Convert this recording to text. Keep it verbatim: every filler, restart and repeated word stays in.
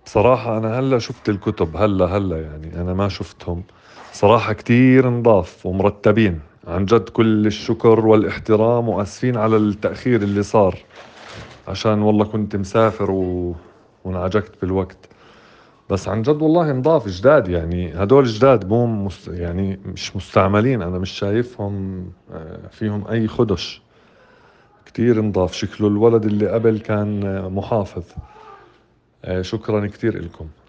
بصراحة أنا هلا شفت الكتب، هلا هلا يعني أنا ما شفتهم. صراحة كتير نضاف ومرتبين، عن جد كل الشكر والاحترام، وأسفين على التأخير اللي صار، عشان والله كنت مسافر و... وانعجقت بالوقت. بس عن جد والله نضاف جداد، يعني هدول جداد، مو مست... يعني مش مستعملين، أنا مش شايفهم آه، فيهم أي خدش. كتير نضاف، شكله الولد اللي قبل كان آه، محافظ. آه، شكرا كتير لكم.